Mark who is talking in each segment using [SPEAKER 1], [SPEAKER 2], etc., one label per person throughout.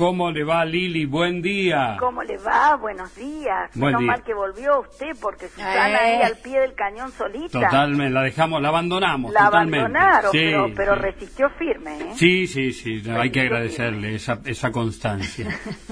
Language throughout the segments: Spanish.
[SPEAKER 1] ¿Cómo le va, Lili? Buen día.
[SPEAKER 2] ¿Cómo le va? Buenos días.
[SPEAKER 1] Buen
[SPEAKER 2] Menos
[SPEAKER 1] día.
[SPEAKER 2] mal que volvió usted, porque Susana ahí al pie del cañón solita.
[SPEAKER 1] Totalmente, la abandonamos
[SPEAKER 2] La
[SPEAKER 1] totalmente.
[SPEAKER 2] abandonaron,
[SPEAKER 1] Sí,
[SPEAKER 2] pero
[SPEAKER 1] sí.
[SPEAKER 2] resistió firme, ¿eh?
[SPEAKER 1] Sí, hay que agradecerle esa constancia.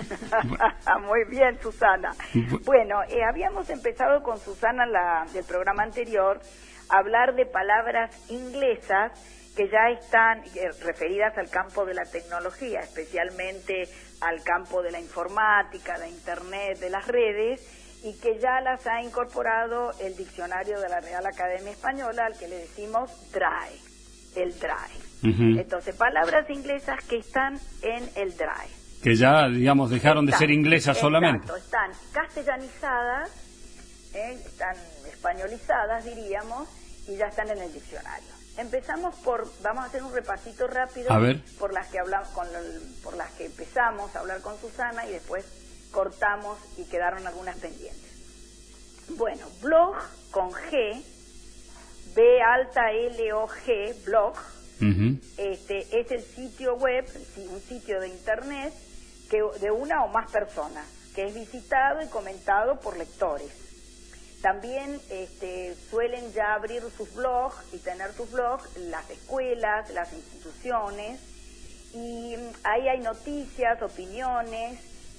[SPEAKER 2] Muy bien, Susana. Bueno, habíamos empezado con Susana del programa anterior a hablar de palabras inglesas que ya están referidas al campo de la tecnología, especialmente al campo de la informática, de Internet, de las redes, y que ya las ha incorporado el diccionario de la Real Academia Española, al que le decimos DRAE, el DRAE. Entonces, palabras inglesas que están en el DRAE.
[SPEAKER 1] Que ya, digamos, dejaron de ser inglesas solamente.
[SPEAKER 2] Exacto, están castellanizadas, están españolizadas, diríamos, y ya están en el diccionario. Empezamos vamos a hacer un repasito rápido por las que hablamos, por las que empezamos a hablar con Susana y después cortamos y quedaron algunas pendientes. Bueno, blog con G, B alta L O G, blog, es el sitio web, un sitio de internet de una o más personas, que es visitado y comentado por lectores. También suelen ya abrir sus blogs y tener sus blogs las escuelas, las instituciones, y ahí hay noticias, opiniones,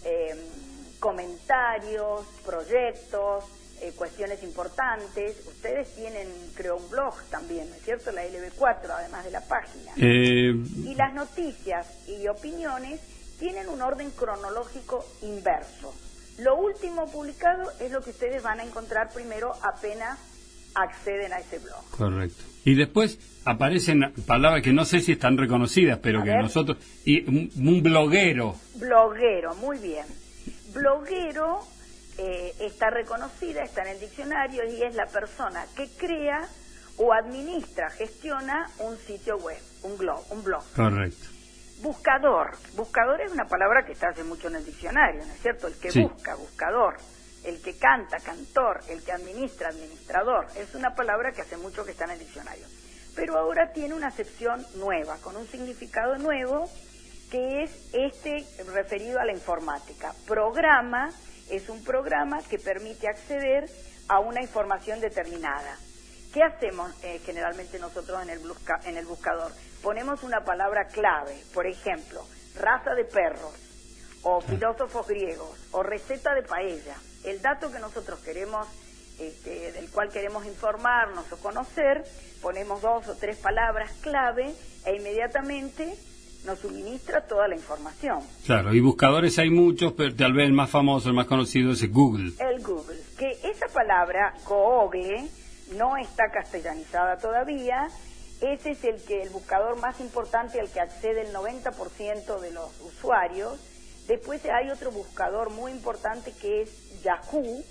[SPEAKER 2] comentarios, proyectos, cuestiones importantes. Ustedes tienen, creo, un blog también, ¿no es cierto? La LB4, además de la página. Y las noticias y opiniones tienen un orden cronológico inverso. Lo último publicado es lo que ustedes van a encontrar primero apenas acceden a ese blog.
[SPEAKER 1] Correcto. Y después aparecen palabras que no sé si están reconocidas, pero que nosotros... Y un bloguero.
[SPEAKER 2] Bloguero, muy bien. Bloguero está reconocida, está en el diccionario, y es la persona que crea o administra, gestiona un sitio web, un blog.
[SPEAKER 1] Correcto.
[SPEAKER 2] Buscador es una palabra que está hace mucho en el diccionario, ¿no es cierto? El que busca, buscador, el que canta, cantor, el que administra, administrador. Es una palabra que hace mucho que está en el diccionario. Pero ahora tiene una acepción nueva, con un significado nuevo, que es referido a la informática. Programa es un programa que permite acceder a una información determinada. ¿Qué hacemos generalmente nosotros en el buscador? Ponemos una palabra clave, por ejemplo, raza de perros, o filósofos griegos, o receta de paella. El dato que nosotros queremos, del cual queremos informarnos o conocer, ponemos 2 o 3 palabras clave e inmediatamente nos suministra toda la información.
[SPEAKER 1] Claro, y buscadores hay muchos, pero tal vez el más famoso, el más conocido es Google.
[SPEAKER 2] El Google, que esa palabra, Google, no está castellanizada todavía. Ese es el buscador más importante al que accede el 90% de los usuarios. Después hay otro buscador muy importante que es Yahoo,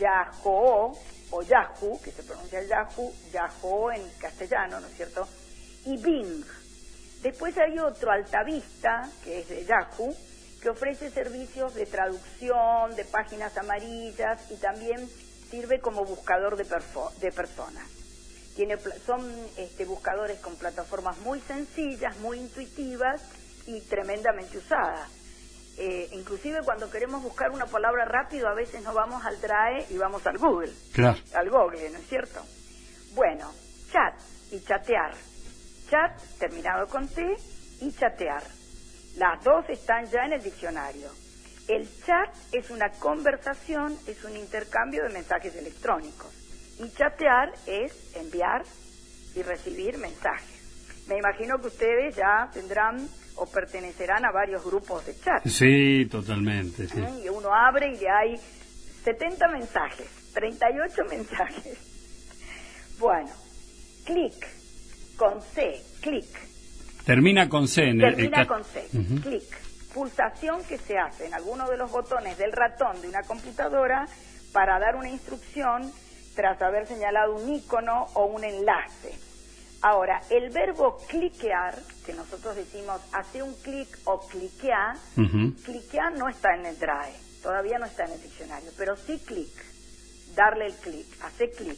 [SPEAKER 2] o Yahoo, que se pronuncia Yahoo en castellano, ¿no es cierto? Y Bing. Después hay otro, Altavista, que es de Yahoo, que ofrece servicios de traducción, de páginas amarillas, y también sirve como buscador de personas. Son buscadores con plataformas muy sencillas, muy intuitivas y tremendamente usadas. Inclusive cuando queremos buscar una palabra rápido, a veces no vamos al DRAE y vamos al Google.
[SPEAKER 1] Claro.
[SPEAKER 2] Al Google, ¿no es cierto? Bueno, chat y chatear. Chat terminado con T y chatear. Las dos están ya en el diccionario. El chat es una conversación, es un intercambio de mensajes electrónicos. Y chatear es enviar y recibir mensajes. Me imagino que ustedes ya tendrán o pertenecerán a varios grupos de chat.
[SPEAKER 1] Sí, totalmente. Sí.
[SPEAKER 2] Y uno abre y le hay 70 mensajes, 38 mensajes. Bueno, clic, con C, clic.
[SPEAKER 1] Termina con C.
[SPEAKER 2] Termina con C, clic. Pulsación que se hace en alguno de los botones del ratón de una computadora para dar una instrucción tras haber señalado un icono o un enlace. Ahora, el verbo cliquear, que nosotros decimos hacer un clic o cliquear, cliquear no está en el DRAE, todavía no está en el diccionario, pero sí clic, darle el clic, hacer clic.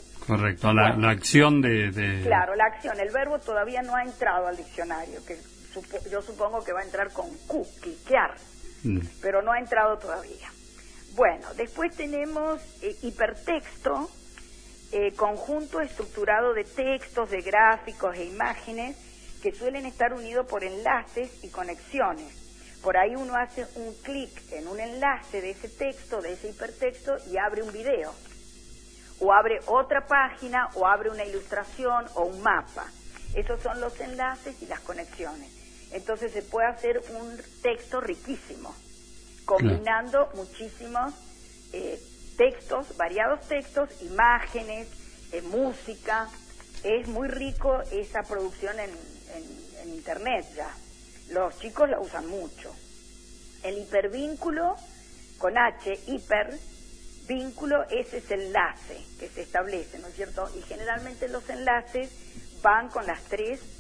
[SPEAKER 1] Correcto, la acción de...
[SPEAKER 2] Claro, la acción, el verbo todavía no ha entrado al diccionario, que yo supongo que va a entrar con Q, cliquear, pero no ha entrado todavía. Bueno, después tenemos hipertexto, conjunto estructurado de textos, de gráficos e imágenes que suelen estar unidos por enlaces y conexiones. Por ahí uno hace un clic en un enlace de ese texto, de ese hipertexto, y abre un video, o abre otra página, o abre una ilustración o un mapa. Esos son los enlaces y las conexiones. Entonces se puede hacer un texto riquísimo, combinando muchísimos textos, variados textos, imágenes, música. Es muy rico esa producción en Internet ya. Los chicos la usan mucho. El hipervínculo, con H, hipervínculo, ese es el enlace que se establece, ¿no es cierto? Y generalmente los enlaces van con las 3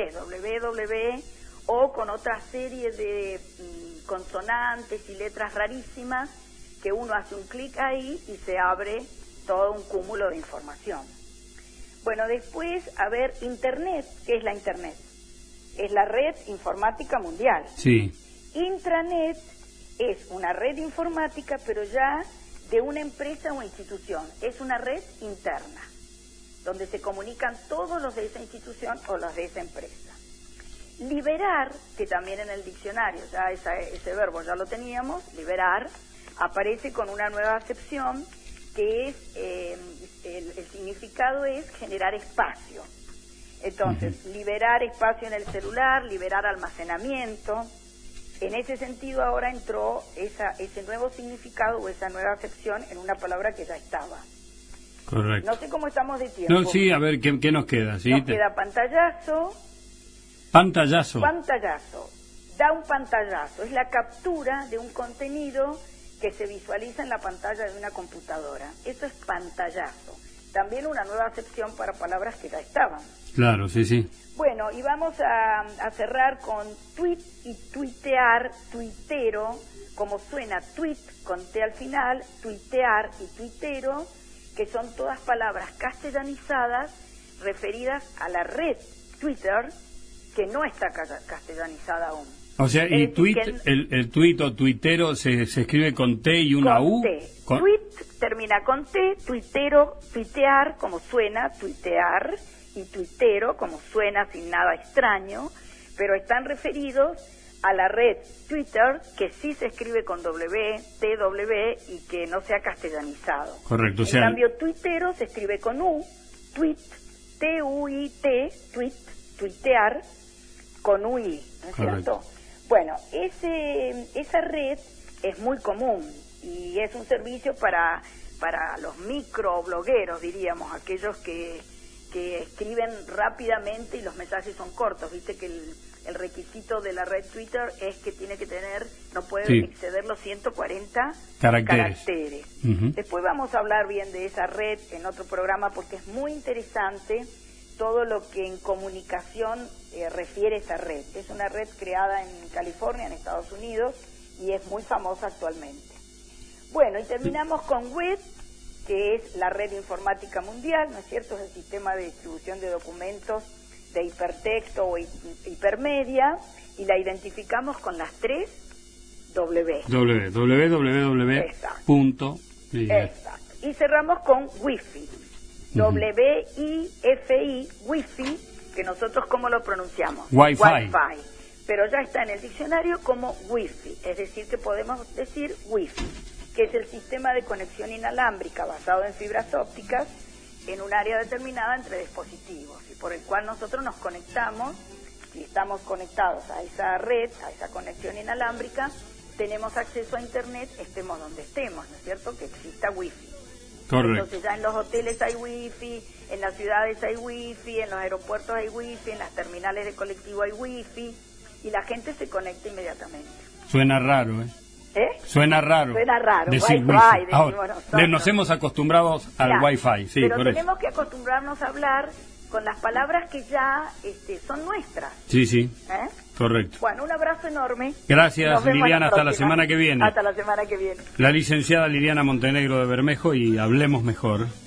[SPEAKER 2] www, o con otra serie de consonantes y letras rarísimas que uno hace un clic ahí y se abre todo un cúmulo de información. Bueno, después, a ver, Internet. ¿Qué es la Internet? Es la red informática mundial.
[SPEAKER 1] Sí.
[SPEAKER 2] Intranet es una red informática, pero ya de una empresa o institución. Es una red interna, donde se comunican todos los de esa institución o los de esa empresa. Liberar, que también en el diccionario, ya ese verbo ya lo teníamos, liberar, aparece con una nueva acepción que es, el significado es generar espacio. Entonces, liberar espacio en el celular, liberar almacenamiento. En ese sentido ahora entró ese nuevo significado o esa nueva acepción en una palabra que ya estaba.
[SPEAKER 1] Correcto.
[SPEAKER 2] No sé cómo estamos de tiempo.
[SPEAKER 1] No, sí, a ver, ¿qué nos queda? ¿Sí?
[SPEAKER 2] Nos queda pantallazo.
[SPEAKER 1] Pantallazo.
[SPEAKER 2] Pantallazo. Da un pantallazo. Es la captura de un contenido que se visualiza en la pantalla de una computadora. Eso es pantallazo. También una nueva acepción para palabras que ya estaban.
[SPEAKER 1] Claro, sí, sí.
[SPEAKER 2] Bueno, y vamos a cerrar con tweet y tuitear, tuitero, como suena tweet con T al final, tuitear y tuitero, que son todas palabras castellanizadas referidas a la red Twitter, que no está castellanizada aún.
[SPEAKER 1] O sea, y tweet, el tuit o tuitero se escribe con T y una U.
[SPEAKER 2] T. Tweet termina con T, tuitero, tuitear, como suena, tuitear, y tuitero, como suena, sin nada extraño, pero están referidos a la red Twitter, que sí se escribe con W, TW, y que no se ha castellanizado.
[SPEAKER 1] Correcto.
[SPEAKER 2] En cambio, tuitero se escribe con U, tweet, T-U-I-T, tweet, tuitear, con UI, ¿no es cierto? Bueno, esa red es muy común y es un servicio para los microblogueros, diríamos, aquellos que escriben rápidamente y los mensajes son cortos. Viste que el requisito de la red Twitter es que tiene que tener, no puede exceder los 140 caracteres. Después vamos a hablar bien de esa red en otro programa porque es muy interesante todo lo que en comunicación refiere esa red. Es una red creada en California, en Estados Unidos, y es muy famosa actualmente. Bueno, y terminamos con web, que es la red informática mundial, ¿no es cierto? Es el sistema de distribución de documentos de hipertexto o hipermedia, y la identificamos con las 3 W.
[SPEAKER 1] www.
[SPEAKER 2] Exacto. Y cerramos con Wi-Fi. W-I-F-I, Wi-Fi, que nosotros ¿cómo lo pronunciamos?
[SPEAKER 1] Wi-Fi.
[SPEAKER 2] Pero ya está en el diccionario como Wi-Fi, es decir, que podemos decir Wi-Fi, que es el sistema de conexión inalámbrica basado en fibras ópticas en un área determinada entre dispositivos, y por el cual nosotros nos conectamos. Si estamos conectados a esa red, a esa conexión inalámbrica, tenemos acceso a Internet, estemos donde estemos, ¿no es cierto?, que exista Wi-Fi.
[SPEAKER 1] Correcto.
[SPEAKER 2] Entonces ya en los hoteles hay wifi, en las ciudades hay wifi, en los aeropuertos hay wifi, en las terminales de colectivo hay wifi, y la gente se conecta inmediatamente.
[SPEAKER 1] Suena raro, ¿eh?
[SPEAKER 2] Suena raro.
[SPEAKER 1] Decir
[SPEAKER 2] Wi-Fi.
[SPEAKER 1] Ahora, nos hemos acostumbrado al Wi-Fi, sí,
[SPEAKER 2] pero
[SPEAKER 1] por
[SPEAKER 2] tenemos que acostumbrarnos a hablar con las palabras que ya son nuestras.
[SPEAKER 1] Sí. Correcto.
[SPEAKER 2] Bueno, un abrazo enorme.
[SPEAKER 1] Gracias, Liliana, hasta la semana que viene.
[SPEAKER 2] Hasta la semana que viene.
[SPEAKER 1] La licenciada Liliana Montenegro de Bermejo, y hablemos mejor.